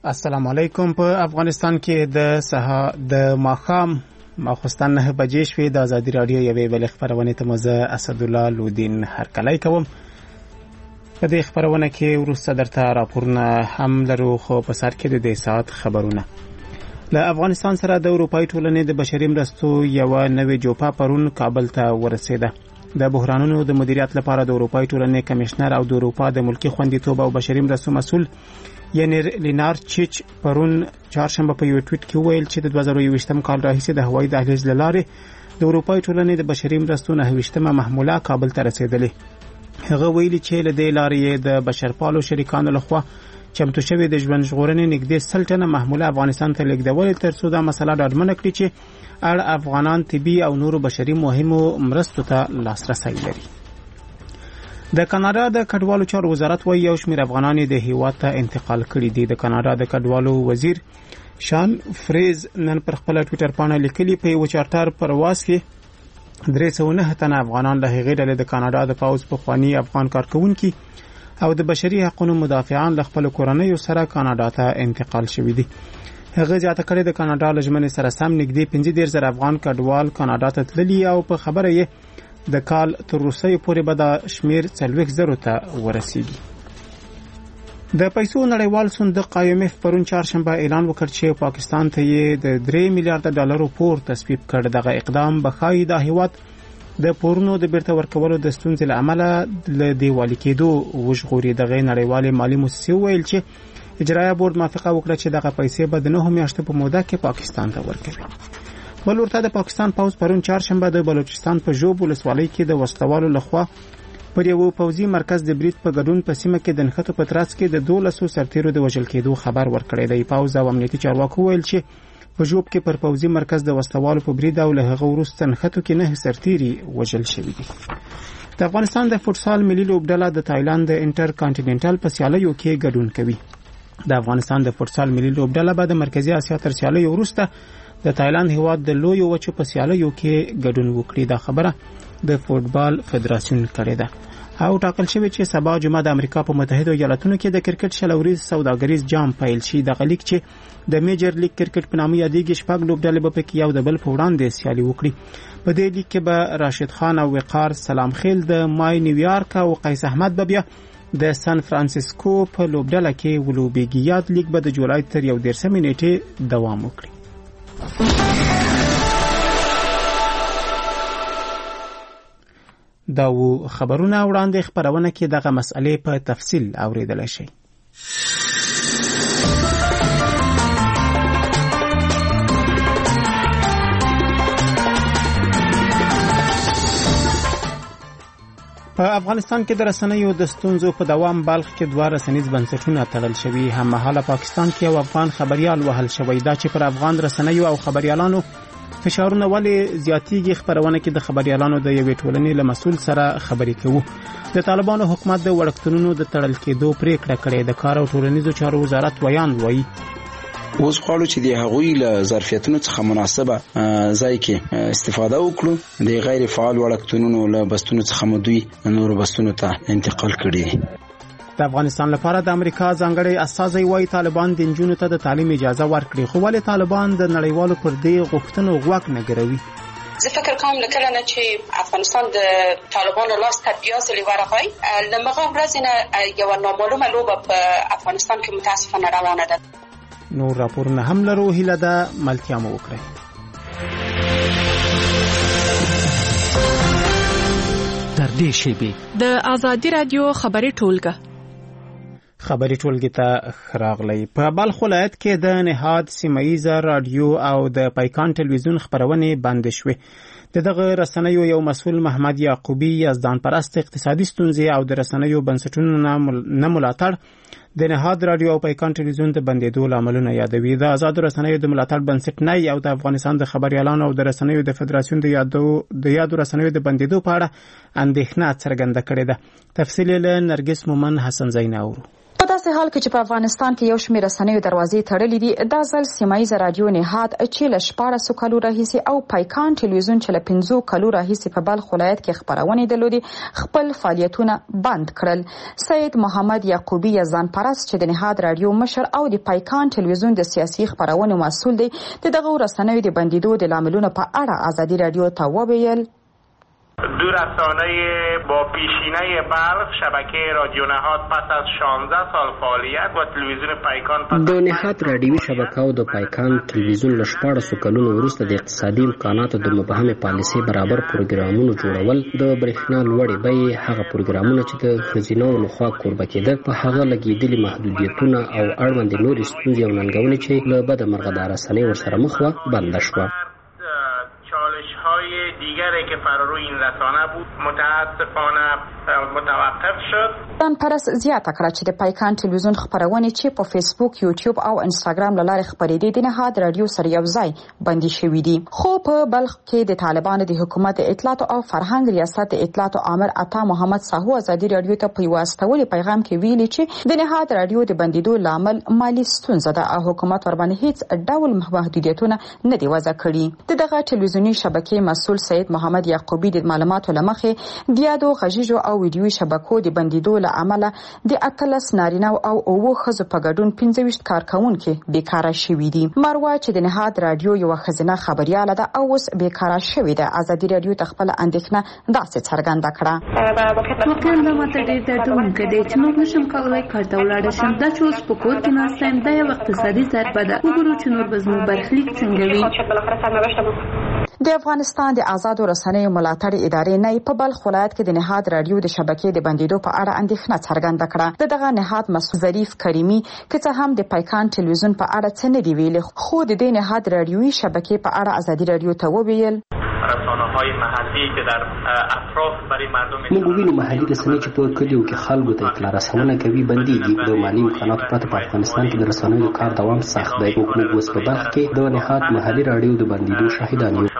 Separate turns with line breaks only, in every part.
السلام علیکم. په افغانستان کې د ماښام ماخوستن 9 بجې شوې. د ازادي رادیو یوې بلې خپرونې ته مزه اسدالله لودین هرکلی کوم. په دې خپرونه کې وروسته درته راپورونه هم لرو، خو په سر کې د دې ساعت خبرونه. له افغانستان سره د اروپایي ټولنې د بشري مرستو یوه نوې جوپه پرون کابل ته ورسېده. د بحرانونو د مدیریت لپاره د اروپایي ټولنې کمشنر او د اروپا د ملکی خوندیتوب او بشري مرستو مسؤل یعنی لینار چیچ پرون چهارشنبه په یو ټویټ کې وویل چې د 2021م کال راهیسې د هوایي دهلیز له لارې د اروپایي ټولنې د بشري مرستو 29مه محموله کابل ته رسیدلې. هغه ویلي چې له دې لارې د بشرپالو شریکانو لخوا چمتو شوی د ژوند ژغورنې نږدې 100 ټنه محموله افغانستان ته لیږدول ترڅو دا مسله ډاډمنه کړي چې اړ افغانان طبي او نورو بشري مهمو مرستو ته لاسرسی لري. د کاناډا د کډوالو چارو وزارت وايي یو شمېر افغانان د هیواد ته انتقال کړي دي. د کاناډا د کډوالو وزیر شان فریز نن پر خپل ټویټر باندې لیکلي په یو چارټر پرواز کې 309 تنه افغانان له هغې ډلې د کاناډا د پوځ پخواني افغان کارکونکي او د بشري حقوقو مدافعان له خپل کورنیو سره کاناډا ته انتقال شوي دي. هغه زیاته کړې د کاناډا لجمنې سره سم نږدې 15,000 افغان کډوال کاناډا ته تللي او په خبره یې د کال تر روسیې پورې به د شمیر 40,000 ته ورسیږي. د پیسو نړیوال صندوق IMF پرون چهارشنبه اعلان وکړ چې پاکستان ته یې د 3 میلیارډ ډالرو پور تصویب کړ. دغه اقدام به ښایي د هیواد د پورونو د بیرته ورکولو د ستونزې له امله له دیوالي کېدو وژغوري. دغه نړیوالې مالي مؤسسې ویل چې اجرایه بورډ موافقه وکړه چې دغه پیسې به د 9 میاشتو په موده کې پاکستان ته ورکوي. بل ورته د پاکستان پوځ پرون چهارشنبه د بلوچستان په ژوب ولسوالۍ کې د وسلوالو لخوا پر یو پوځي مرکز د برید په ګډون په سیمه کې د نښتو په ترڅ کې د 12 سرتیرو د وژل کېدو خبر ورکړی دی. پوځ او امنیتي چارواکو ویل چې په ژوب کې پر پوځي مرکز د وسلوالو په برید او له هغه وروسته نښتو کې 9 سرتیري وژل شوي دي. د افغانستان د فوټسال ملي لوبډله د تایلند د انټر کانټیننټل په سیالیو کې ګډون کوي. د افغانستان د فوټسال ملي لوبډله به د مرکزی اسیا تر سیالیو وروسته د تایلند هیواد د لویو وچو په سیالیو کې ګډون وکړي. دا خبره د فوټبال فدراسیون کړې ده او ټاکل شوی چې سبا جمعه د امریکا په متحده ایالاتونو کې د کرکټ شلوريز سوداګریز جام پیل شي. د لیګ چې د میجر لیګ کرکټ په نامه یادېږي شپږ لوبډلې به پکې یو د بل په وړاندې سیالي وکړي. په دې لیګ کې به راشد خان او وقار سلام خیل د مای نیویارک او قیس احمد به بیا د سان فرانسیسکو په لوبډله کې ولوبېږي. یاد لیګ به د جولای تر 11 نیټې دوام وکړي. دا و خبرونه وړاندې خبرونه کې دغه مسئلې په تفصیل اوریدل شي. په افغانستان کې د رسنیو د ستونزو په دوام بلخ کې 2 رسنیز بنسټونه تړل شوي. هممهاله پاکستان کې یو افغان خبريال وهل شوی. دا چې پر افغان رسنیو او خبريالانو فشارونه ولې زیاتېږي. خبرونه کې د خبريالانو د یوې ټولنې له مسؤل سره خبرې کوو. د طالبانو حکومت د وړکتونونو د تړل کېدو پریکړه کړې. د کار او ټولنیزو چارو وزارت ویان وایي
اوس غواړو چې د هغوی له ظرفیتونو څخه مناسبه ځای کې استفاده وکړو. د غیر فعال وړکتونونو له بستونو څخه مدوي نور بستونو ته انتقال کړي.
د افغانستان لپاره د امریکا ځانګړي استازي وايي طالبان د نجونو ته د تعلیم اجازه ورکړي، خو ولې طالبان د نړیوالو پر دې غوښتنو غوږ نه ګروي؟
زه فکر کوم لکه نه چې افغانستان د طالبانو لاس ته بیا ځلې ورغی. لمغه ورځ نه یو نامعلومه لوبه په افغانستان کې متاسفانه روانه ده.
نور راپورونه هم لرو. هیله ده ملتیا مو وکړئ.
تر دې شیبې د ازادي رادیو خبري ټولګه
ته راغلی. په بلخ ولایت کې د نهاد سیمایي رادیو او د پایکان ټلویزیون خبرونه بند شوې. دغه رسنیو یو مسؤل محمد یعقوبی یزدان پرست اقتصادي ستونزې او د رسنیو بنسټونو نه ملاتړ د نهاد رادیو او پایکان ټلویزیون د بندیدو لاملونه یادوي. د آزاد رسنیو د ملاتړ بنسټ نه او د افغانستان د خبريالانو او د رسنیو د فدراسیون د یادو رسنیو د بندیدو په اړه اندېښنه څرګنده کړې ده. تفصیل له نرګس مومن حسن زین اورو.
د داسې حال کې چې په افغانستان کې یو شمېر رسنیو دروازې تړلې دي، دا ځل سیمایي رادیو نهاد چې له 14 کالو راهیسې او پایکان ټلویزیون چې له 15 کالو راهیسې په بلخ ولایت کې خبرونه درلودي خپل فعالیتونه بند کړل. سید محمد یعقوبی ځان پرست چې د نهاد رادیو مشر او د پایکان ټلویزیون د سیاسي خبرونو مسؤل دی، دغه رسنیو د بندیدو د لاملونو په اړه آزادي رادیو ته وویل:
دو رسانه با پیشینه بلخ شبکه رادیو نهاد پس از 16 سال فعالیت و تلویزیون پایکان
د نهاد رادیوي شبکه او د پایکان تلویزیون له 14 کلونو وروسته د اقتصادي امکاناتو د مبهمې پالیسۍ برابر پروګرامونو جوړول، د برېښنا لوړې بیې، هغه پروګرامونه چې د ښځینو لخوا کوربه کېده، په هغه لګېدلي محدودیتونه او اړوندې نورې ستونزې او ننګونې چې له بده مرغه دا رسنۍ ورسره مخ وه بنده شوه.
های دیگری که فرارو این رسانه بود متاسفانه متوقف شد.
ځان پرست زیاته کړه چې د پایکان ټلویزیون خبرونه چې په فیسبوک، یوټیوب او انستګرام له لارې خبرېدې د نهاد رادیو سره یو ځای بندي شوې دي. خو په بلخ کې د طالبانو د حکومت اطلاعات او فرهنګ ریاست اطلاعات امر عطا محمد ساهو آزادي رادیو ته په واسطولي پیغام کې ویلي چې د نهاد رادیو د بندیدو لامل مالی ستونزه ده او حکومت ورباندې هیڅ ډول محدودیتونه نه دی وضع کړي. دغه ټلویزیونی شبکې مسؤل سید محمد یعقوبی د معلوماتو لمخې د یادو غږیزو او ویډیوي شبکو د بندیدو له امله د 18 نارینه او 9 ښځو په ګډون 25 کارکونکي بیکاره شوي دي. مروه چې د نهاد رادیو یو ښځینه خبرياله ده او اوس بیکاره شوې ده، آزادي رادیو ته خپل اندېښنه داسې څرګنده کړه:
واقعا دا ماته ډېر دردونکی دی چې نور نشم کولی کار ته ولاړ شم. دا چې اوس په کور کې ناسته یم، دا یو اقتصادي ضربه ده. وګورو چې نور به زموږ برخلیک څنګه وي.
د افغانستان د آزادو رسنیو ملاتړ ادارې نه په بلخ ولایت کې د نهاد رادیو د شبکې د بندیدو په اړه اندېښنه څرګنده کړه. دغه نهاد مسؤل ظریف کریمي که څه هم د پایکان ټلویزیون په اړه څه نه دی ویلي، خو د دې نهاد رادیوي شبکې په اړه آزادي رادیو ته وویل:
رسانه‌های محلی که در اطراف برای مردم
موږ وینو محلي رسنۍ چې په کلیو کې خلکو ته اطلاع رسونه کوي بنديږي. د مالی امکاناتو پرته په افغانستان کې د رسنیو کار دوام سخت دی. موږ اوس په بلخ کې د نهاد محلي رادیو د بندیدو شاهدان یو.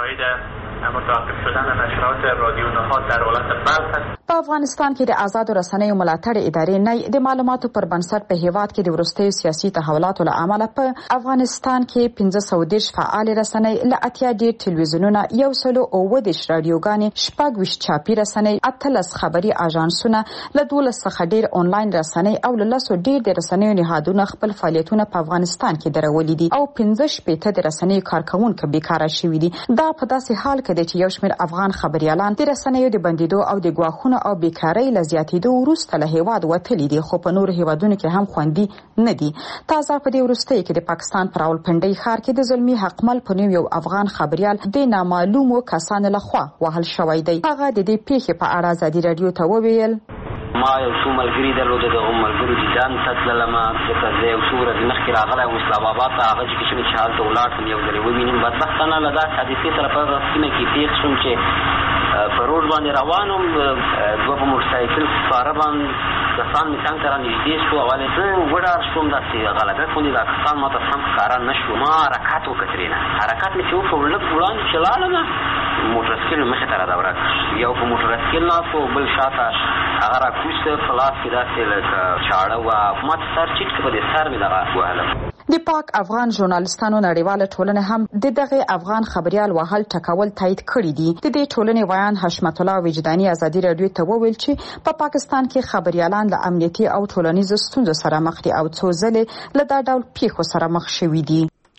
متوقف شدن نشرات رادیو نهاد در ولایت بلخ است.
په افغانستان کې د آزادو رسنیو ملاتړ ادارې نه د معلوماتو پر بنسټ په هیواد کې د وروستیو سیاسي تحولاتو له امله په افغانستان کې 1530 فعال رسنۍ، له 80 ډیر ټلویزیونونه، 130 رادیوګانې، 26 چاپي رسنۍ، 18 خبري اژانسونه، له 12 څخه ډیر آنلاین رسنۍ او له 100 ډیر د رسنیو نهادونه خپل فعالیتونه په افغانستان کې درولې دي او 15 د رسنیو کارکونکو بیکاره شوي دي. دا په داسې حال کې دی چې یو شمېر افغان خبريالان د رسنیو د بندیدو او د ګواښونو او بیکارۍ له زیاتېدو وروسته له هیواد وتلي دي، خو په نورو هیوادونو کې هم خوندي نه دي. تازه په دې وروستیو کې د پاکستان په راولپنډۍ ښار کې د زلمي حقمل په نوم یو افغان خبريال د نامعلومو کسانو لخوا وهل شوی دی. هغه د دې پیښې په اړه آزادي رادیو ته وویل:
ما یو څو ملګري درلودل، د هغو ملګرو دیدن ته تللم، ځکه زه یو څو ورځې مخکې راغلی وم اسلام آباد ته. هغه چې کوم چې هلته ولاړ شم یو ځل یې ووینم. بدبختانه له داسې حادثې سره په هغه سیمه کې پېښ شوم چې په روډ باندې روان وم، دوه په موټرسایکل سپاره باندې کسان مې څنګ ته رانږدې شو. اول زه وډار شوم، داسې غلطه غوندې دا کسان ما ته سم ښکاره نه شو. ما حرکت وکړ ترېنه، حرکت مې چې وکړ لږ وړاندې چې لاړمه، موټرسایکل مې مخې ته راډوره کړ. یو په موټرسایکل ناست و، بل شاته هغه راکوز په لاس کې داسې لکه چاړه وه، ما ته سر چیټ کړ، په دې سر مې دغه وهلم.
د پاک افغان ژورنالستانو نړیواله ټولنه هم د دغه افغان خبريال وهل ټکول تایید کړی دي. د دې ټولنې ویان حشمت الله وجداني آزادي رادیو ته وویل چې په پاکستان کې خبريالان له امنیتي او ټولنیزو ستونزو سره مخ دي او څو ځلې له دا ډول پیښو سره مخ شوي دي.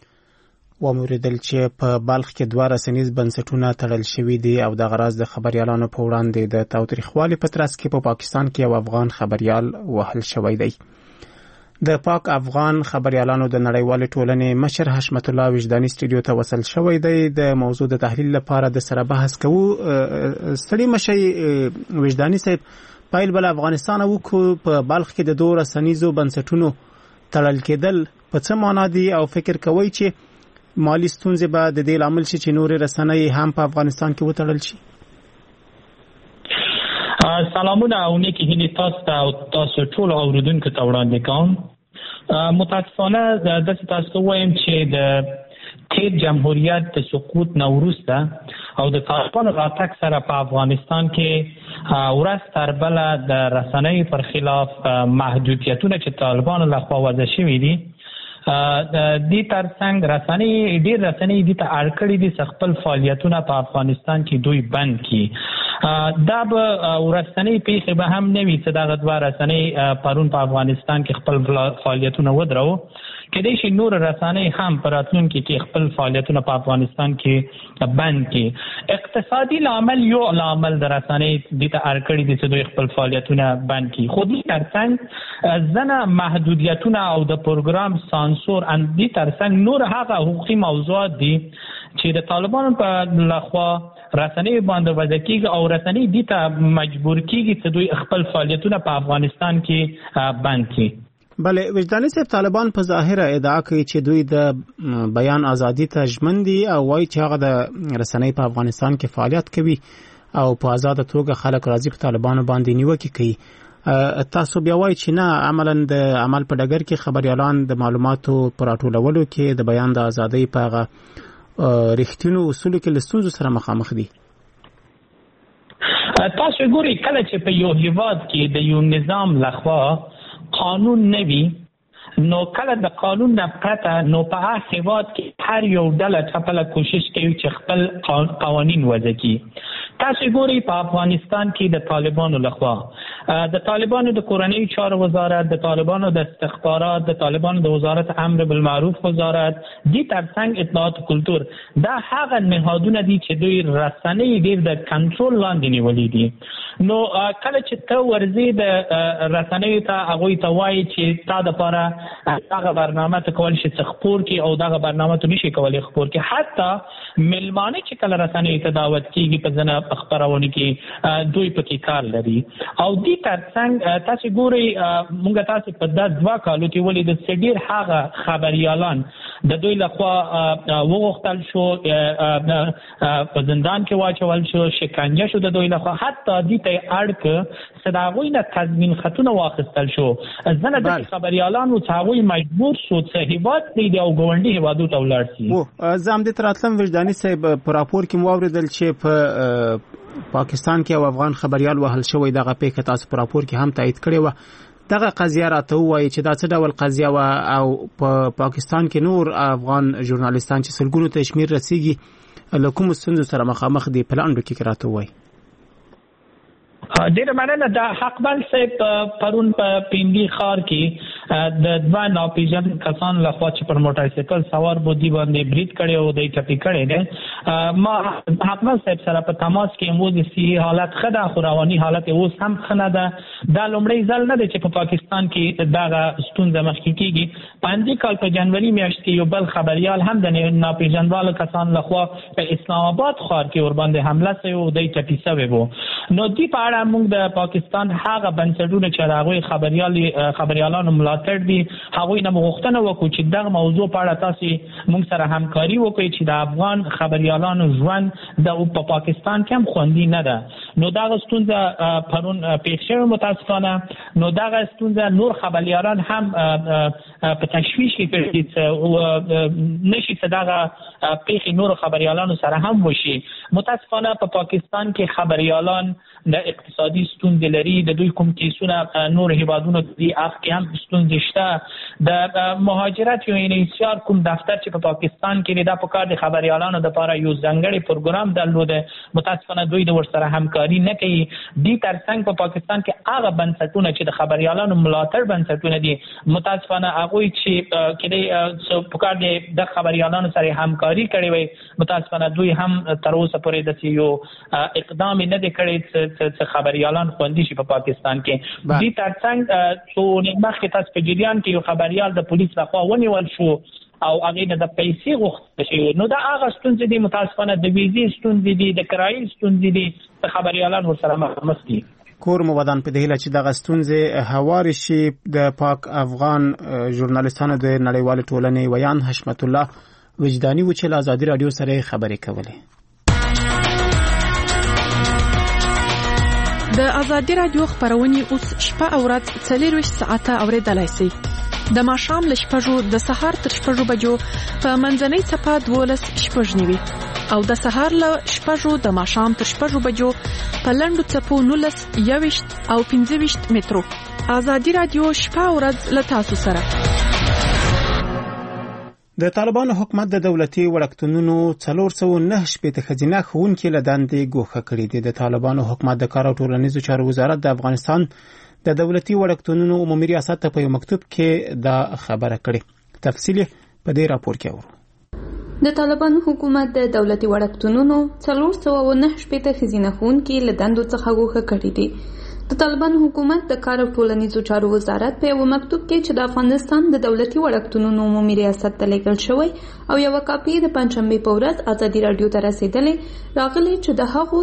وموریدل چې په بلخ کې 2 رسنیز بنسټونه تړل شوي دي او د غراض د خبريالانو په وړاندې د تاوتریخوالي په ترڅ کې په پاکستان کې یو افغان خبريال وهل شوی دی. د پاک افغان خبريالانو د نړیوالې ټولنې مشر حشمت الله وجداني سټوډیو ته وصل شوی دی. د موضوع د تحلیل لپاره د سره بحث کوو. ستړي مشي وجداني صاحب، پایل بل افغانستان او په بلخ کې د 2 رسنیزو بنسټونو تړل کېدل په څه معنا دي او فکر کوي چې مالی ستونزې به د دې لامل شي چې نورې رسنۍ هم په افغانستان کې وتړل شي؟
سلامونه او نیکی هیلې تاسو ته او تاسو ټول اوریدونکو ته وړاندې کوم. متاسفانه داسې تاسو وایم چې د تیر جمهوریت د سقوط نه وروسته او د طالبانو راتګ سره په افغانستان کې ورځ تر بله د رسنۍ پر خلاف محدودیتونه چې طالبانو لخوا وضع شوي دي دې ترڅنګ ډېر رسنۍ دې ته اړ کړي دي خپل فعالیتونه په افغانستان کې دوی بند کړي. دا به ورځنۍ پیښې به هم نه وي چې دغه دوه رسنۍ پرون په افغانستان کې خپل فعالیتونه ودرو. کېدای شي نور رسنۍ هم په راتلونکي کې خپل فعالیتونه په افغانستان کې بند کړي. اقتصادي لامل یو لامل د رسنۍ دې ته اړ کړي دي چې دوی خپل فعالیتونه بند کړي. خو دې ترڅنګ ځینې محدودیتونه او د پروګرام سانسور دې ترڅنګ نور هغه حقوقي موضوعات دي چې د طالبانو په لخوا رسنۍ باندې وضع کېږي او رسنۍ دې ته مجبور کېږي چې دوی خپل فعالیتونه په افغانستان کې بند کړي.
بله وجداني صاحب، طالبان په ظاهره ادعا کوي چې دوی د بیان ازادي ته ژمن دي او وایي چې هغه د رسنۍ په افغانستان کې فعالیت کوي او په آزاده توګه خلک راځي په طالبانو باندې نیوکې کوي. تاسو بیا وایي چې نه، عملا د عمل په ډګر کې خبريالان د معلوماتو پر راټولولو کې د بیان د ازادۍ په هغه رښتینو اصولو کې له ستونزو سره مخامخ دي.
تاسو ګورئ کله چې په یو هیواد کې د یو نظام لخوا قانون نوي، نو کله د قانون نه پرته نو په هغه هیواد کې هر یو ډله خپله کوشش کوي چې خپل قوانین وضع کړي. تاسو ګورئ په افغانستان کې د طالبانو لخوا د طالبانو د کورنۍ چارو وزارت، د طالبانو د استخبارات، د طالبانو د وزارت امر بالمعروف وزارت، دې ترڅنګ اطلاعات کلتور، دا هغه نهادونه دي چې دوی رسنۍ ډېر د کنټرول لاندې نیولي دي. نو کله چې ته ورځې د رسنیو ته هغوی ته وایي چې تا دپاره دغه برنامه ته کولی شي څه خپور کړي او دغه برنامه ته نشي کولی خپور کړي. حتی مېلمانه چې کله رسنیو ته دعوت کېږي په ځینې خپرونو کې دوی پکې کار لري. او دې ترڅنګ تاسو ګورئ موږ تاسو په دا 2 کالو کې ولیدل چې ډېر هغه خبریالان د دوی لخوا وغوښتل شو، په زندان کې واچول شو، شکنجه شو د دوی لخوا، حتی دې ته اړ که چې د هغوی نه تضمین خطونه واخیستل شو. ځینې داسې خبریالان وو چې هغوی مجبور شو چې هیواد پرېږدي او ګاونډي هیوادو ته ولاړ شي.
زه همدې ته راتلم وجداني صاحب، په راپور کې مو واورېدل چې په پاکستان کې یو افغان خبریال وهل شوی، دغه پیښه تاسو په راپور کې هم تایید کړې وه. دغه قضیه راته ووایي چې دا څه ډول قضیه وه او په پاکستان کې نور افغان ژورنالیستان چې سلګونو ته شمېر رسیږي له کومو ستونزو سره مخامخ دي، په لاندو کې راته ووایي.
ډېره مننه. د حقبال صاحب پرون په پیندي ښار کې د 2 ناپېژاندو کسانو لخوا چې پر موټرسایکل سوار بو دي باندې برید کړی او دی ټپي کړی دی. ما حقبال صاحب سره په تماس کې مو د صحي حالت ښه ده، خو رواني حالت اوس هم ښه نه ده. دا لومړی ځل نه دی چې په پاکستان کې دغه ستونزه مخکې کېږي. په همدې کال په جنوري میاشت کې یو بل خبریال هم د ناپېژندوالو کسانو لخوا په اسلام آباد ښار کې ورباندې حمله شوې او دی ټپي شوی و. نو دې په اړه موږ د پاکستان هغه بنسټونه چې د هغوی خبریالانو ملاتړ دي هغوی نه غوښتنه وکړو چې دغه موضوع په اړه تاسو موږ سره همکاري وکړئ چې د افغان خبریالانو ژوند په پاکستان کې هم خوندي نه ده. نو دغه ستونزه پرون پیښ شوې متاسفانه. نو دغه ستونزه نور خبریالان هم په تشویش کې کړي چې نشي چې دغه پیښې نور خبریالانو سره هم وشي. متاسفانه په پاکستان کې خبریالان د اقتصادي ستونزې لري، د دوی کوم کیسونه نور هیوادونو دي هغه کې هم ستونزې شته. د مهاجرت یو انحصار کوم دفتر چې په پاکستان کې دا په کار د خبریالانو لپاره یو ځانګړی پروګرام درلوده، متاسفانه دوی د ورسره همکاري نه کوي. دې ترڅنګ په پاکستان کې هغه بنسټونه چې د خبریالانو ملاتړ بنسټونه دي، متاسفانه هغوی چې کله په کار د خبریالانو سره همکاري کړې وي، متاسفانه دوی هم تر اوسه پورې د یو اقدام نه دی کړی چې خبریالان خوندي شي په پاکستان کې. دې ترڅنګ څو مخکې تاسو په جریان کې یو خبریال د پولیس لخوا ونیول شو او هغې نه د پیسې غوښتل شوي. نو دا هغه ستونزې دي، متاسفانه د ویزې ستونزې دي، د کرایې ستونزې دي، د خبریالان ورسره مخامخ دي.
کور مو ودان په دې هیله چې دغه ستونزې هوارې شي. د پاک افغان ژورنالیستانو د نړیوالې ټولنې ویان حشمت الله وجداني و چې له ازادي راډیو سره خبرې کولې.
د ازادي راډیو خبرونه اوس شپه او ورځ 24 ساعته اوریدلای شئ. د ماښام له 6 د سهار تر 6 بجو په منځنۍ صفه 12 شپږ نیوي او د سهار له 6 د ماښام تر 6 بجو په لنډو څپو 19 21 او 25 مترو. آزادي رادیو شپه او ورځ له تاسو سره.
د طالبانو حکومت د دولتي وړکتونونو 409 خزینه ښوونکي له دندې ګوښه کړي دي. د طالبانو حکومت د کار او ټولنیزو چارو وزارت د افغانستان د دولتي وړکتونونو عمومي ریاست ته په یو مکتوب کې دا خبره کړې. تفصیل په دې راپور کې اورو.
د طالبانو حکومت د دولتي وړکتونونو 409 خزینه ښوونکي له دندو څخه ګوښه کړي دي. د طالبانو حکومت د کار او ټولنیزو چارو وزارت په یو مکتوب کې چې د افغانستان د دولتي وړکتونونو عمومي ریاست ته لیږل شوی او یو کاپي د پنځشنبه په ورځ آزادي رادیو ته رسیدلې راغلي چې د هغو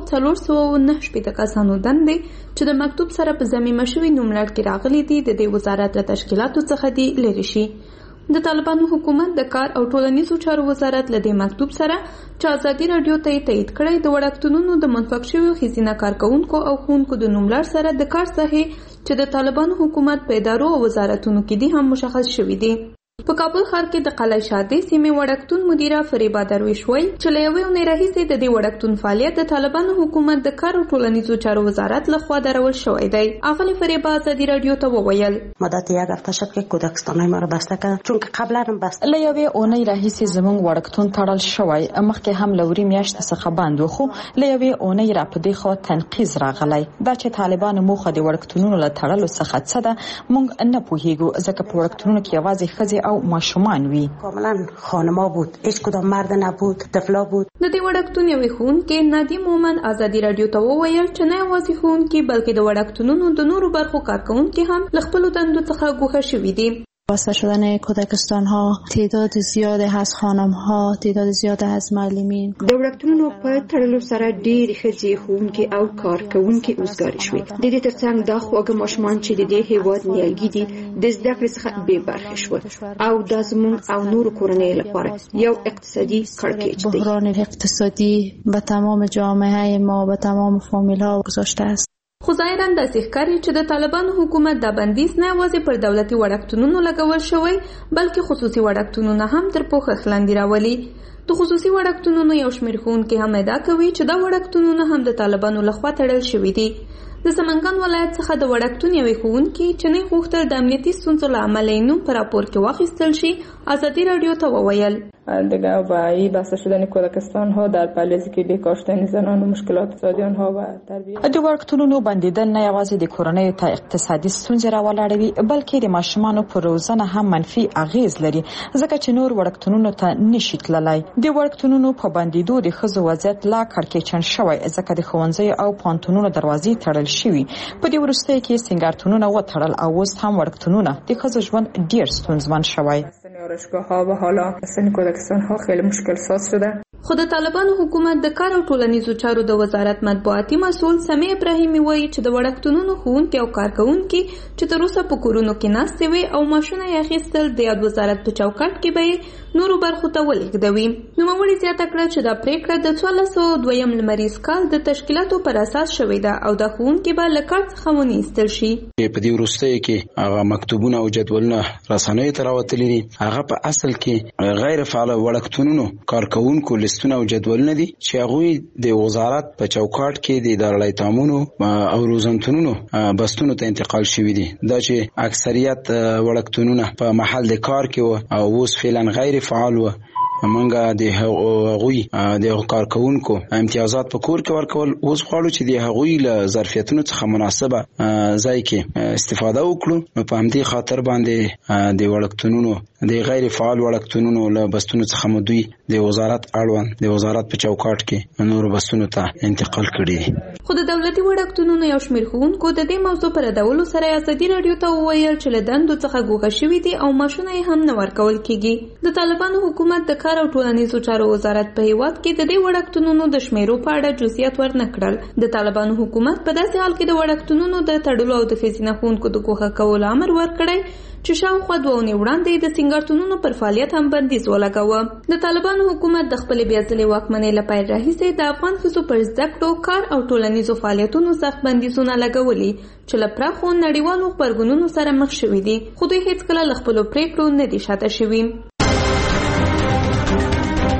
409 کسانو دندې چې د مکتوب سره په ضمیمه شوي نوملړ کې راغلي دي د دې وزارت له تشکیلاتو څخه دي لري شي. د طالبانو حکومت د کار او ټولنیزو چارو وزارت له دې مکتوب سره چې آزادي رادیو ته تایید کړی د وړکتونونو د منفق شویو ښځینه کارکونکو او ښوونکو د نوملړ سره د کار ساحې چې د طالبانو حکومت په ادارو او وزارتونو کې دي هم مشخص شوي دي. په کابل ښار کې د قلعه شادي سیمې وړکتون مدیره فریبا درویش وایي چې له یوې اونۍ راهیسې د دې وړکتون فعالیت د طالبانو حکومت د کار او ټولنیزو چارو وزارت لخوا درول شوی دی. اغلی فریبا آزادی رادیو ته وویل
مدت یک هفته شد که کودکستان‌های ما را بسته کردن چون که قبلا هم بسته.
له یوې اونۍ راهیسې زموږ وړکتون تړل شوی، مخکې هم له وري میاشتې څخه بند و، خو له یوې اونۍ را په دې خوا تنقیز راغلی. دا چې طالبانو موخه د وړکتونونو له تړلو څخه څه ده موږ نه پوهیږو، ځکه په وړکتونونو کې یوازې ښځې او ماشومان وي.
کاملا خانما بود، هیڅ کدام مرد نبود، طفلا بود.
د دې وړکتون یوې ښوونکې نادی مومن آزادي رادیو ته وویل چې نه یوازې ښوونکي بلکې د وړکتونونو د نورو برخو کارکونکي هم له خپلو دندو څخه ګوښه شوي دي.
بسته شدن کودکستان ها، تعداد زیاد از خانم ها، تعداد زیاد از معلمین.
د وړکتونونو په تړلو سره ډېرې ښځې ښوونکي او کارکونکي اوزګاري شوې. د دې ترڅنګ دا خواږه ماشومان چې د دې هېواد نیالګي دي د زده کړې څخه بې برخې شول او دا زموږ او نورو کورنیو لپاره یو اقتصادي کړکېچ دی.
بحران اقتصادي به تمام جامعه ما به تمام فامیل ها گذاشته است.
خو ظاهراً داسې ښکاري چې د طالبانو حکومت دا بندیز نه یوازې پر دولتي وړکتونونو لګول شوی بلکې خصوصي وړکتونونه هم تر پوښښ لاندې راولي. د خصوصي وړکتونونو یو شمېر ښوونکي هم ادعا کوي چې دا وړکتونونه هم د طالبانو لخوا تړل شوي دي. د سمنګان ولایت څخه د وړکتون یوې ښوونکي چې نه غوښتل د امنیتي ستونزو له امله یې نوم په راپور کې واخیستل شي آزادی رادیو ته وویل
دیگر و این بسته شدن کودکستان ها در پالیزی که بیکار شدن زنان و مشکلات اقتصادی آنها و تربیت.
د وړکتونونو بندیدل نه یوازې د کورنیو ته اقتصادي ستونزې راولاړوي بلکې د ماشومانو پر روزنه هم منفي اغیز لري ځکه چې نور وړکتونونو ته نشي تللی. د وړکتونونو په بندیدو د ښځو وضعیت لا کړکېچن شوی ځکه د ښوونځیو او پوهنتونونو دروازې تړل شوي. په دې وروستیو کې سینګارتونونه وتړل او اوس هم وړکتونونه د ښځو ژوند ډېر ستونزمن شوی.
آرایشگاه‌ها و حالا سن کودکستان‌ها خیلی مشکل ساز شده.
خو د طالبانو حکومت د کار او ټولنیزو چارو د وزارت مطبوعاتي مسؤل سمیع ابراهیمي وایي چې د وړکتونونو ښوونکي او کارکونکي چې تر اوسه په کورونو کې ناستې وي او معاشونه یې اخیستل د یاد وزارت په چوکاټ کې به نورو برخو ته ولېږدوي. نوموړي زیاته کړه چې دا پریکړه د 1402 لمریز کال د تشکیلاتو پر اساس شوې ده او د ښوونکي به له کار څخه ونیستل شي.
په دې وروستیو کې هغه مکتوبونه او جدولونه رسنیو ته راوتلي دي. هغه په اصل کې غیر فعال وړکتونونو کارکونکو لستونه او جدولونه دي چې هغوی د وزارت په چوکاټ کې د ادارې تامونو او روزنتونونو بستونو ته انتقال شوی دي. دا چې اکثریت وړکتونونه په محل د کار کې او اوس فعلا غیر فعال و. منګه د هغوی د کارکونکو امتیازات په کور کې ورکول. اوس غواړو چې د هغوی له ظرفیتونو څخه مناسبه ځای کې استفاده وکړو. نو په همدې خاطر باندې د وړکتونونو د غیر فعال وړکتونونو له بستونو څخه مو دوی د وزارت اړوند د وزارت په چوکاټ کې نور بستونو ته انتقال کړي.
خو د دولتي وړکتونونو یو شمېر ښوونکو د دې موضوع پر ردولو سره آزادي رادیو ته وویل چې له دندو څخه ګوښه شوي دي او معاشونه یې هم نه ورکول کېږي. د طالبانو حکومت د کار او ټولنیزو چارو وزارت په هیواد کې د دې وړکتونونو د شمیرو په اړه جزئیات ورنه کړل. د طالبانو حکومت په داسې حال کې د وړکتونونو د تړلو او د ښځینه ښوونکو د ګوښه کولو امر ورکړی چې شاوخوا 2 اونۍ وړاندې د سینګارتونونو پر فعالیت هم بندیز ولګاوه. د طالبانو حکومت د خپلې بیا ځلې واکمنۍ له پیل راهیسې د افغان ښځو پر زده کړو، کار او ټولنیزو فعالیتونو سخت بندیزونه لګولي چې له پراخو نړیوالو غبرګونونو سره مخ شوي دي، خو دوی هیڅکله له خپلو پریکړو نه دي شاته شوي.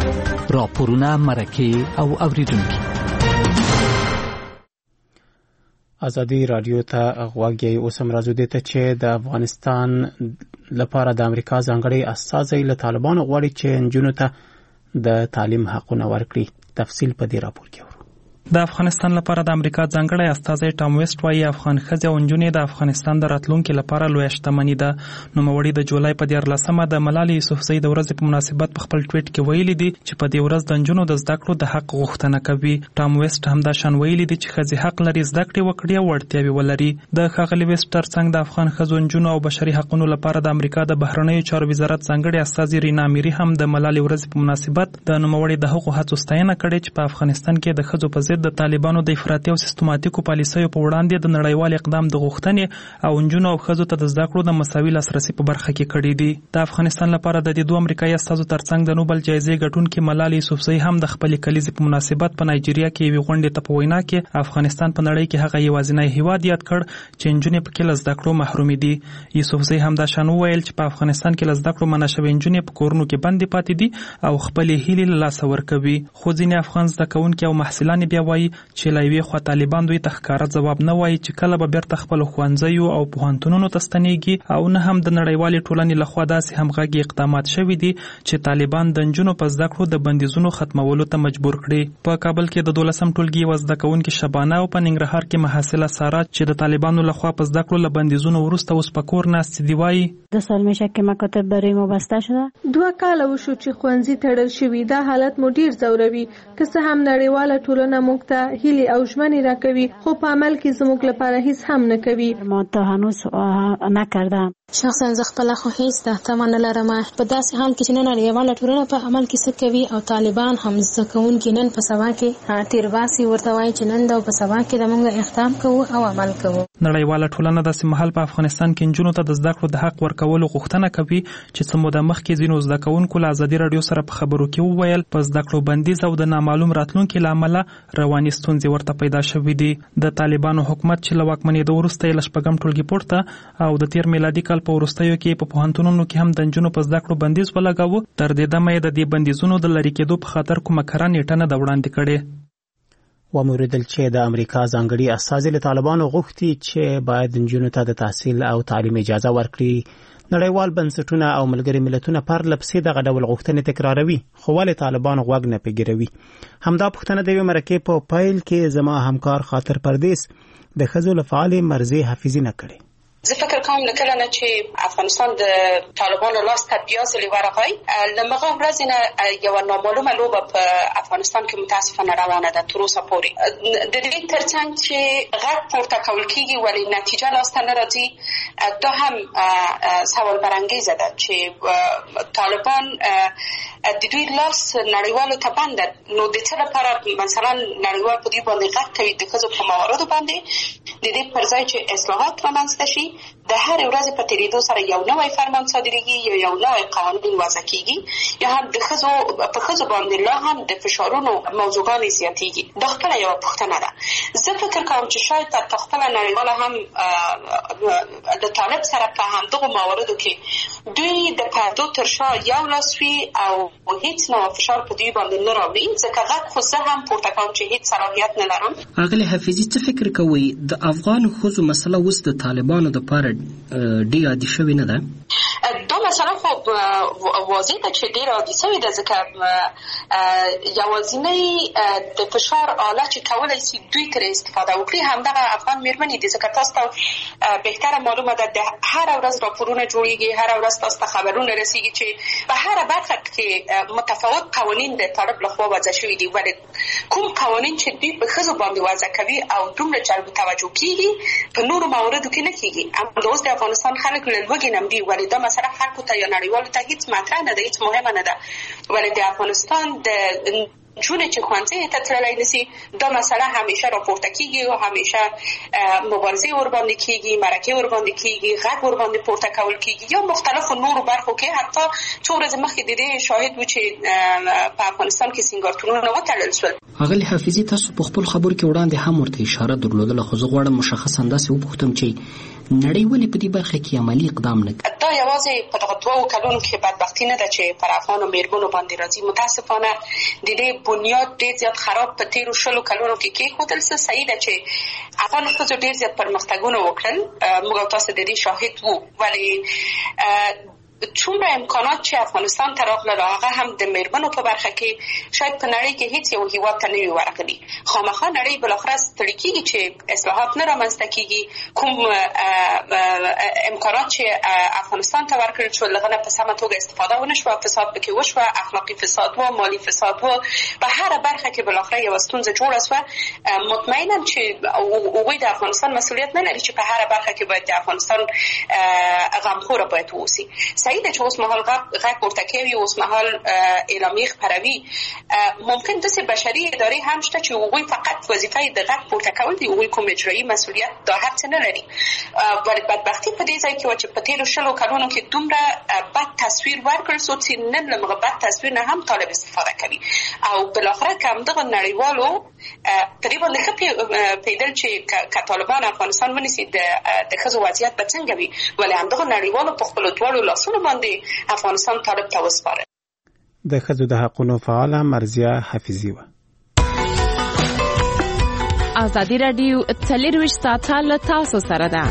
راپورونه، مرکې او اوریدونکي.
ازادي رادیو ته غواګي اوس هم راځو دته چې د افغانستان لپاره د امریکا ځانګړي استازی له طالبانو غواړي چې نجونو ته د تعلیم حقونه ورکړي. تفصیل په دې راپور کې ورو.
د افغانستان لپاره د امریکا ځانګړی استازی ټام ویسټ وايي افغان ښځې او نجونې د افغانستان د راتلونکي لپاره لویه شتمني ده. نوموړي د جولای په 14مه د ملالۍ یوسفزۍ د ورځې په مناسبت په خپل ټویټ کې ویلي دي چې په دې ورځ د نجونو د زده کړو د حق غوښتنه کوي. ټام ویسټ همداشان ویلي دي چې ښځې حق لري زده کړې وکړي او وړتیاوې ولري. د ښاغلي ویسټ ترڅنګ د افغان ښځو، نجونو او بشري حقوقو لپاره د امریکا د بهرنیو چارو وزارت ځانګړي استازي رینا میری هم د ملالۍ ورځې په مناسبت د نوموړي د حقوقو هڅو ستاینه کړې چې په افغانستان کې د ښځو په ضد د طالبانو د افراطي او سیستماتیکو پالیسیو په وړاندې د نړیوال اقدام د غوښتنې او نجونو او ښځو ته د زده کړو د مساوي لاسرسي په برخه کې کړي دي. د افغانستان لپاره د دې دوه امریکایي استازو ترڅنګ د نوبل جایزې ګټونکي ملالۍ یوسفزۍ هم د خپلې کلیزې په مناسبت په نایجیریا کې یوې غونډې ته په وینا کې افغانستان په نړۍ کې هغه یوازینی هیواد یاد کړ چې نجونې پکې له زده کړو محرومې دي. یوسفزۍ همداشان وویل چې په افغانستان کې له زده کړو منع شوې نجونې په کورونو کې بندې پاتې دي او خپلې هیلې له لاسه ورکوي. خو ځینې افغان زده کوونکي او محصلان بیا وایي چې له یوې خوا طالبان دوی ته ښکاره ځواب نه وایي چې کله به بیرته خپلو ښوونځیو او پوهنتونونو ته ستنېږي او نه هم د نړیوالې ټولنې لخوا داسې همغږي اقدامات شوي دي چې طالبان د نجونو په زده کړو د بندیزونو ختمولو ته مجبور کړي. په کابل کې د 12م ټولګي یوه زده کوونکې شبانه او په ننګرهار کې محصله ساره چې د طالبانو لخوا په زده کړو له بندیزونو وروسته اوس په کور ناستې دي وایي
2 سال میشه که مکاتب برای ما بسته شده.
2 کاله وشو چې ښوونځي تړل شوي. دا حالت مو ډیر ځوروي. که څه هم نړیواله ټولنه موږ ته هیلې او ژمنې راکوي خو په عمل کې زموږ لپاره هیڅ هم نه کوي.
ما تا هنوز نکردم.
شخصا زه خپل خو هیڅ تمه نه لرم په داسې حال کې چې نن نړیواله ټولنه په عمل کې څه کوي او طالبان هم زده کوونکي نن په سبا کې تیرباسي ورته وایي چې نن د په سبا کې د موږ اقدام کوو او عمل کوو.
نړیواله ټولنه داسې مهال په افغانستان کې نجونو ته د زده کړو د حق ورکولو غوښتنه کوي چې څه موده مخکې ځینو زده کوونکو له ازادي راډیو سره په خبرو کې وویل په زده کړو بندیز او د نامعلوم راتلونکي له امله رواني ستونزې ورته پیدا شوې دي. د طالبانو حکومت چې له واکمنېدو وروسته یې له 8م ټولګي پورته او د تیر میلادي کال په وروستیو کې په پوهنتونونو کې هم د نجونو په زده کړو بندیز ولګاوه. تر دې دمه یې د دې بندیزونو د لرې کېدو په خاطر کومه کره نیټه نه ده وړاندې کړې.
وموریدل چې د امریکا ځانګړي استازي له طالبانو غوښتي چې باید نجونو ته د تحصیل او تعلیم اجازه ورکړي. نړیوال بنسټونه او ملګري ملتونه پرله پسې دغه ډول غوښتنې تکراروي خو ولې طالبان غوږ نه پیګروي. همدا پوښتنه د یوې مرکې په پیل کې زما همکار خاطر پردیس د ښځو له فعالې مرضیې حافظي نه کړي.
زه فکر کوم لکه نه چې افغانستان د طالبانو لاس ته بیازلی ورغی لمغه ورځ نه یو نامعلومه لوبه په افغانستان کې متاسفانه روانه ده تر اوسه پورې. د دې ترڅنګ چې غږ پورته کول کېږي ولی نتیجه لاس ته نه راځي دا هم سوال برانګیزه ده چې طالبان د دوی لاس نړیوالو ته بند نو د څه لپاره مثلا نړیوال په دې باندې غږ کوي د ښځو په مواردو باندې د دې پر ځای چې اصلاحات رامنځته شي د هر ورځ په تیریدو سره یو نوی فرمان صادریږي یا یو نوی قانون وضع کیږي یا هم د ښځو په ښځو باندې لا هم د فشارونو موضوعګانې زیاتېږي. دا خپله یوه پوښتنه ده. زه فکر کوم چې شاید تر خپله نړیواله هم د طالب سره په همدغو مواردو کې دوی د پردو تر شا یو لاس وي او هیڅ نوع فشار په دوی باندې نه راوړي ځکه غږ خو زه هم پورته کوم چې هیڅ صلاحیت نه لرم.
اغلې حافظي څه فکر کوئ د افغان ښځو مسله اوس د طالبانو دپاره ډېره عادي شوې نه ده؟
دا مسله خو واضح ده چې ډېره عادي شوې ده ځکه یوازینی د فشار آله چې کولی شي دوی ترې استفاده وکړي همدغه افغان مېرمنې دي ځکه تاسو ته بهتره معلومه ده د هره ورځ راپورونه جوړېږي هره ورځ تاسو ته خبرونه رسېږي چې په هره برخه کې متفاوت قوانین د طالب لخوا وضع شوي دي ولې کوم قوانین چې دوی په ښځو باندې وضع کوي او دومره جلب توجه کېږي په نورو مواردو کې نه کېږي. همدا اوس د افغانستان خلک له لوږې نه مري ولې دا مسله خلکو ته یا نړیوالو ته هیڅ مطرح نه ده هیڅ مهمه نه ده ولې د افغانستان د جونه چې ښوونځي ته تللی نشي دا مسله همیشه راپورته کېږي او همیشه مبارزې ورباندې کېږي مرکې ورباندې کېږي غږ ورباندې پورته کول کېږي یا مختلفو نورو برخو کې حتی څو ورځې مخکې د دې شاهد وو چې په افغانستان کې سینګارتونونه وتړل شول.
اغلې حافظي تاسو په خپل خبرو کې وړاندې هم ورته اشاره درلودله خو زه غواړم مشخصا داسې وپوښتم چې
نړۍ ولې په دې برخه کې عملی اقدام نه کوي؟
دا یوازې په دغه 2 کلونو کې بدبختي نه ده چې پر افغانو میرمنو باندې راځي. متاسفانه د دې بنیاد ډېر زیات خراب په تیرو 20 کلونو کې کېښودل. صحیح ده چې افغان ښځو ډېر زیات پرمختګونه وکړل، موږ او تاسو د دې شاهد وو، ولی څومره امکانات چې افغانستان ته راغلل هغه هم د میرمنو په برخه کې شاید په نړۍ کې هیڅ یو هیواد ته نه وي ورغلي. خامخا نړۍ بالاخره ستړي کېږي چې اصلاحات نه رامنځته کېږي. کوم امکانات چې افغانستان ته ورکړل شول هغه نه په سمه توګه استفاده ونه شوه، فساد پکې وشوه، اخلاقي فساد و، مالي فساد و، په هره برخه کې بالاخره یوه ستونزه جوړه شوه. مطمئنم چې هغوی د افغانستان مسؤلیت نه لري چې په هره برخه کې باید د افغانستان غمخوره باید واوسي. صحیح ده چې اوس مهال غږ پورته کوي، اوس مهال اعلامیې خپروي. ممکن داسې بشري ادارې هم شته چې هغوی فقط وظیفه د غږ پورته کول دي، هغوی کوم اجرایي مسؤلیت دا هر څه نه لري. ولی بدبختي په دې ځای کې وه چې په تېرو 20 کلونو کې دومره بد تصویر ورکړل شو چې نن له هغه بد تصویر نه هم طالب استفاده کوي. او بالاخره که همدغه نړیوالو په دې باندې ښه پوهېدل چې که طالبان افغانستان ونیسي د ښځو وضعیت به څنګه وي، ولی همدغه نړیوالو په خپلو دواړو لاسونو باندې افغانستان طالب ته وسپاره.
د ښځو د حقونو فعاله مرضیه حفیظي وه.
ازادي راډیو 24 ساعته له تاسو سره ده.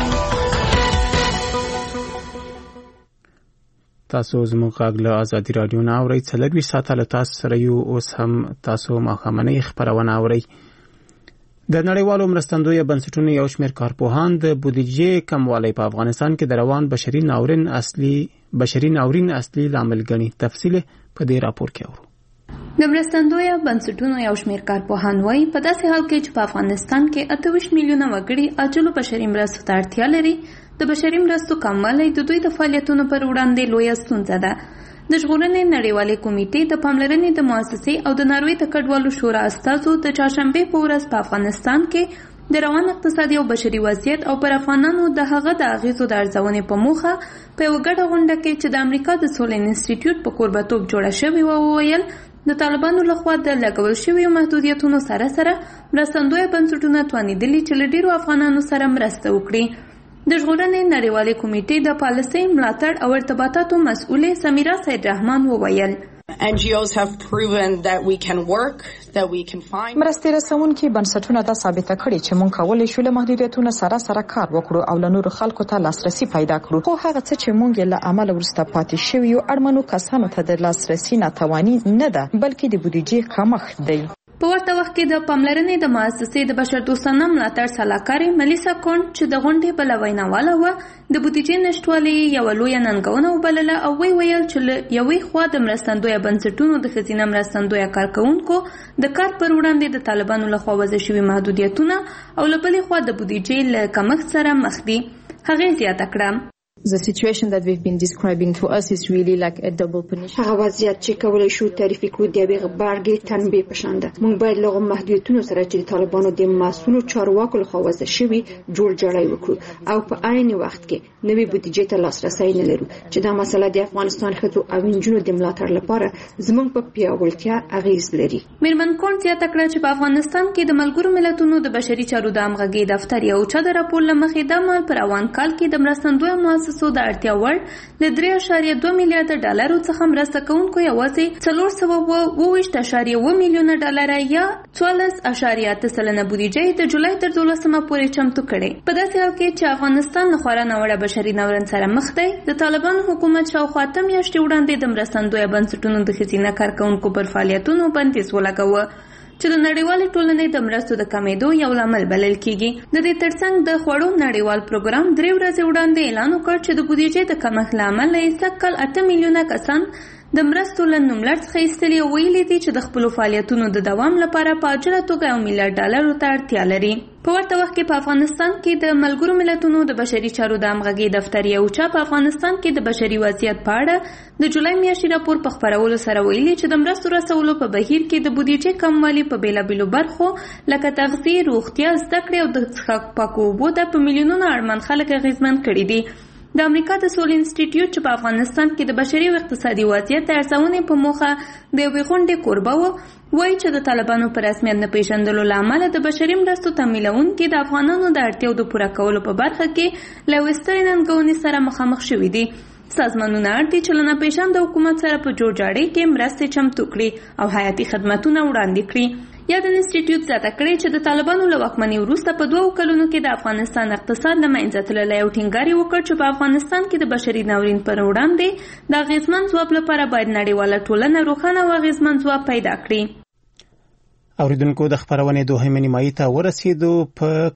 تاسو زموږ غږ له ازادي راډیو نه اورئ. 24 ساعته له تاسو سره یو. اوس هم تاسو ماښامنۍ خپرونه اورئ. د نړیوالو مرستندویه بنسټونو یو شمېر کارپوهان د بودیجې کموالی په افغانستان کې د روان بشري ناورین اصلي لامل ګڼي. تفصیل په دې راپور کې اورو.
د مرستندویه بنسټونو یو شمېر کارپوهان وایي په داسې حال کې چې په افغانستان کې 28 میلیونه وګړي عاجلو بشري مرستو ته اړتیا لري، د بشري مرستو کموالی د دوی د فعالیتونو پر وړاندې لویه ستونزه ده. د ژغورنې نړیوالې کمیټې د پاملرنې د مؤسسې او د ناروې د کډوالو شورا استازو د چهارشنبې په ورځ په افغانستان کې د روان اقتصادي او بشري وضعیت او پر افغانانو د هغه د اغیزو د ارزونې په موخه په یوه ګډه غونډه کې چې د امریکا د سولې انسټیټیوټ په کوربهتوب جوړه شوې وه وویل د طالبانو لخوا د لګول شویو محدودیتونو سره سره مرستندویه بنسټونه توانېدلي چې له ډېرو افغانانو سره مرسته وکړي. د ژغورنې نړیوالې کمیټې د پالیسۍ ملاتړ او ارتباطاتو مسؤلې سمیرا سید رحمان وویل
مرستې رسونکي بنسټونه دا ثابته کړي چې موږ کولی شو له محدودیتونو سره کار وکړو او له نورو خلکو ته لاسرسي پیدا کړو، خو هغه څه چې موږ له عمل وروسته پاتې شویو اړمنو کسانو ته د لاسرسي ناتواني نه ده بلکې د بودیجې کمښت دی.
په ورته وخت کې د پاملرنې د مؤسسې د بشردوستانه ملاتړ سلاکارې ملیسا کونډ چې د غونډې بله ویناواله وه د بودیجې نشتوالي یوه لویه ننګونه وبلله او ویل چې له یوې خوا د مرستندویه بنسټونو د ښځینه مرستندویه کارکوونکو د کار پر وړاندې د طالبانو لخوا وضع شوي محدودیتونه او له بلې خوا د بودیجې له کمښت سره مخ دي. هغې زیاته کړه
The situation that we've been describing to us is really like a double punishment.
هغه وضعیت چې کولای شو تعریف کړو د یوې غبرګې تنبیه پشانده. موږ باید له محدودیتونو سره چې طالبانو د مسؤلو چارواکو لخوا وضع شوي جوړ جړی وکړو او په عین وخت کې نوې بودیجې ته لاسرسی نه لرو چې دا مسله د افغانستان ښځو او نجونو د ملاتړ لپاره زموږ په پیاوړتیا اغیز لري.
میرمن کونډ زیاته کړه چې په افغانستان کې د ملګرو ملتونو د بشري چارو د همغږۍ دفتر یو چا د راپور له مخې د مال پر روان کال کې د مرستندویه مؤسسو د اړتیا وړ له 3.2 میلیارډ ډالرو څخه مرسته کوونکو یوازې 429.1 میلیونه ډالر یا 14.8% بودیجه د جولای تر 12مه پورې چمتو کړي. په داسې حال کې چې افغانستان له خورا ناوړه بشري ناورین سره مخ دی، د طالبانو حکومت شاوخوا 8 میاشتې وړاندې د مرستندویه بنسټونو د ښځینه کارکوونکو پر فعالیتونو بندیز ولګاوه چې د نړیوالې ټولنې د مرستو د کمیدو یو لامل بلل کیږي. د دې ترڅنګ د خوړو نړیوال پروګرام 3 ورځې وړاندې اعلان وکړ چې د بودیجې د کمښت له امله یې سږکال 8 میلیونه کسان د مرستو له نوملړ څخه ایستلي او ویلي دي چې د خپلو فعالیتونو د دوام لپاره په عاجله توګه 1 میلیارډ ډالرو ته اړتیا لري. په ورته وخت کې په افغانستان کې د ملګرو ملتونو د بشري چارو د همغږۍ دفتر یو چا په افغانستان کې د بشري وضعیت په اړه د جولای میاشتې راپور په خپرولو سره ویلي چې د مرستو رسولو په بهیر کې د بودیجې کموالی په بیلابیلو برخو لکه تغذیه، روغتیا، زده کړې او د څښاک پاکو اوبو ته په میلیونونو اړمن خلک اغیزمن کړي دي. د امریکا د سولې انسټیټیوټ چې په افغانستان کې د بشري او اقتصادي وضعیت د ارزونې په موخه د یوې غونډې کوربه و، وایي چې د طالبانو په رسمیت نه پیژندلو له امله د بشري مرستو تمویلونکي د افغانانو د اړتیاو د پوره کولو په برخه کې له یوې سترې ننګونې سره مخامخ شوي دي. سازمانونه اړ دي چې له ناپېژانده حکومت سره په جوړجاړي کې مرستې چمتو کړي او حیاتي خدمتونه وړاندې کړي. یا د انسټیټیوټ زیاته کړې چې د طالبانو له واکمنۍ وروسته په 2 کلونو کې د افغانستان اقتصاد له منځه تللی او ټینګار یې وکړ چې په افغانستان کې د بشري ناورین پر وړاندې د اغېزمن ځواب لپاره باید نړیواله ټولنه روښانه او اغېزمن ځواب پیدا کړي.
اوریدونکو د خبرونې دوهمې نیمایي ته ورسېدو. په